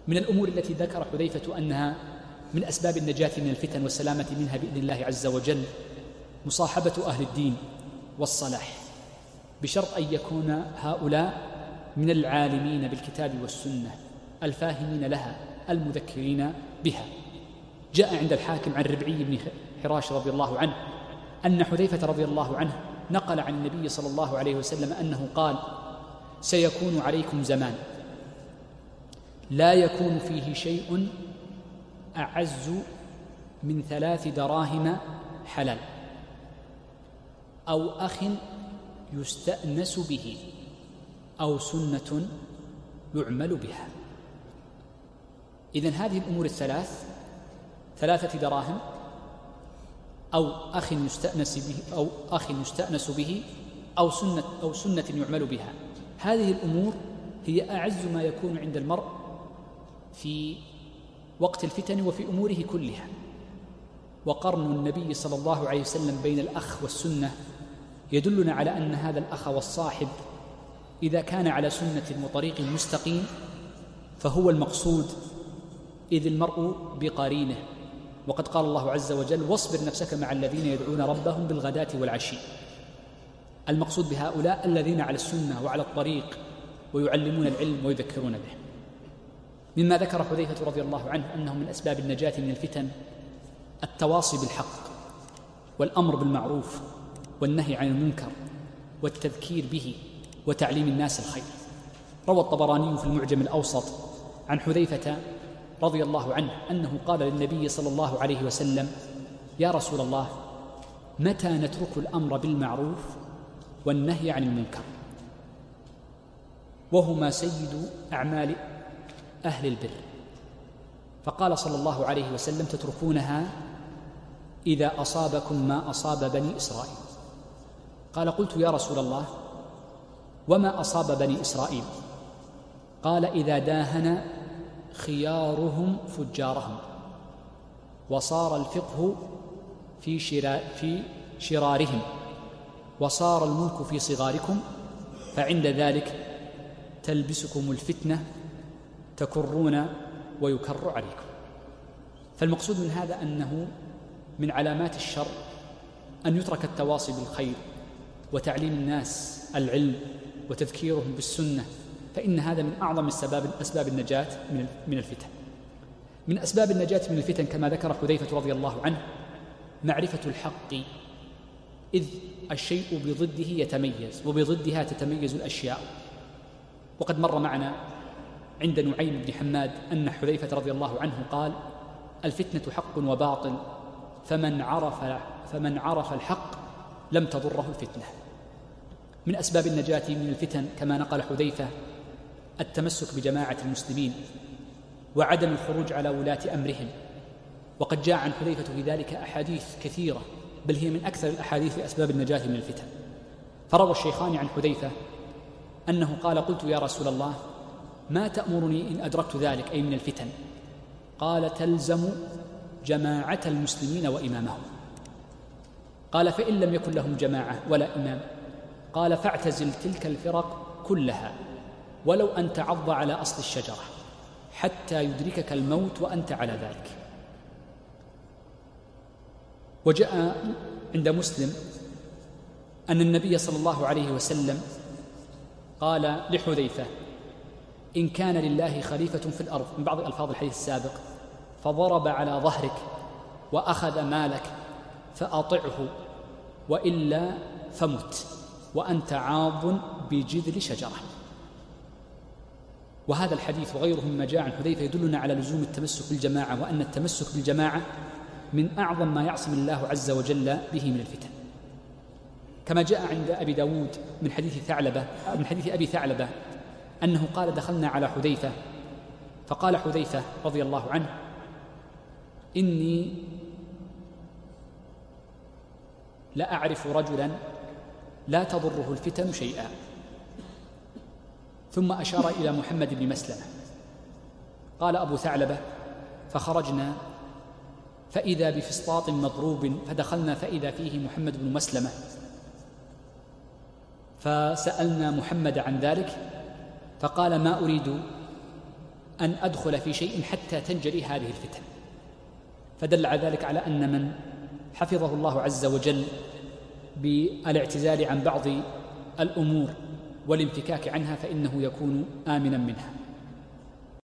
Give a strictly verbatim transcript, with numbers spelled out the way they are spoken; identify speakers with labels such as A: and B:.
A: من الأمور التي ذكر حذيفة أنها من أسباب النجاة من الفتن والسلامة منها بإذن الله عز وجل مصاحبة أهل الدين والصلاح، بشرط أن يكون هؤلاء من العالمين بالكتاب والسنة الفاهمين لها المذكرين بها. جاء عند الحاكم عن ربعي بن حراش رضي الله عنه أن حذيفة رضي الله عنه نقل عن النبي صلى الله عليه وسلم أنه قال: سيكون عليكم زمان لا يكون فيه شيء أعز من ثلاث دراهم حلال أو أخ يستأنس به أو سنة يعمل بها. إذن هذه الأمور الثلاث، ثلاثة دراهم أو أخ يستأنس به أو أخ يستأنس به أو سنة أو سنة يعمل بها، هذه الأمور هي أعز ما يكون عند المرء في وقت الفتن وفي أموره كلها. وقرن النبي صلى الله عليه وسلم بين الأخ والسنة يدلنا على أن هذا الأخ والصاحب إذا كان على سنة وطريق مستقيم فهو المقصود، إذ المرء بقرينه. وقد قال الله عز وجل: واصبر نفسك مع الذين يدعون ربهم بالغداة والعشي. المقصود بهؤلاء الذين على السنة وعلى الطريق ويعلمون العلم ويذكرون به. مما ذكر حذيفة رضي الله عنه أنه من أسباب النجاة من الفتن التواصي بالحق والأمر بالمعروف والنهي عن المنكر والتذكير به وتعليم الناس الخير. روى الطبراني في المعجم الأوسط عن حذيفة رضي الله عنه أنه قال للنبي صلى الله عليه وسلم: يا رسول الله، متى نترك الأمر بالمعروف والنهي عن المنكر، وهما سيد أعمال أهل البر؟ فقال صلى الله عليه وسلم: تتركونها إذا أصابكم ما أصاب بني إسرائيل. قال: قلت يا رسول الله، وما أصاب بني إسرائيل؟ قال: إذا داهن خيارهم فجارهم، وصار الفقه في, شرا في شرارهم، وصار الملك في صغاركم، فعند ذلك تلبسكم الفتنة تكرون ويكر عليكم. فالمقصود من هذا أنه من علامات الشر أن يترك التواصي بالخير وتعليم الناس العلم وتذكيرهم بالسنة، فإن هذا من أعظم السباب أسباب النجاة من الفتن. من أسباب النجاة من الفتن كما ذكر حذيفة رضي الله عنه معرفة الحق، إذ الشيء بضده يتميز وبضدها تتميز الأشياء. وقد مر معنا عند نعيم بن حماد أن حذيفة رضي الله عنه قال: الفتنة حق وباطل، فمن عرف, فمن عرف الحق لم تضره الفتنة. من أسباب النجاة من الفتن كما نقل حذيفة التمسك بجماعة المسلمين وعدم الخروج على ولاة أمرهم. وقد جاء عن حذيفة في ذلك أحاديث كثيرة، بل هي من أكثر الأحاديث في أسباب النجاة من الفتن. فروى الشيخان عن حذيفة أنه قال: قلت يا رسول الله، ما تأمرني إن أدركت ذلك أي من الفتن؟ قال: تلزم جماعة المسلمين وإمامهم. قال: فإن لم يكن لهم جماعة ولا إمام؟ قال: فاعتزل تلك الفرق كلها ولو أن تعض على أصل الشجرة حتى يدركك الموت وأنت على ذلك. وجاء عند مسلم أن النبي صلى الله عليه وسلم قال لحذيفة: إن كان لله خليفة في الأرض، من بعض ألفاظ الحديث السابق، فضرب على ظهرك وأخذ مالك فأطعه، وإلا فمت وأنت عاض بجذل شجرة. وهذا الحديث وغيره مما جاء عن حذيفة يدلنا على لزوم التمسك بالجماعة، وأن التمسك بالجماعة من أعظم ما يعصم الله عز وجل به من الفتن. كما جاء عند أبي داود من حديث ثعلبة من حديث أبي ثعلبة أنه قال: دخلنا على حذيفة فقال حذيفة رضي الله عنه: إني لا أعرف رجلا لا تضره الفتن شيئا. ثم أشار إلى محمد بن مسلمة. قال أبو ثعلبة: فخرجنا فإذا بفسطاط مضروب، فدخلنا فإذا فيه محمد بن مسلمة، فسألنا محمد عن ذلك فقال: ما أريد أن أدخل في شيء حتى تنجلي هذه الفتن. فدل على ذلك على أن من حفظه الله عز وجل بالاعتزال عن بعض الأمور والانفكاك عنها فإنه يكون آمنا منها.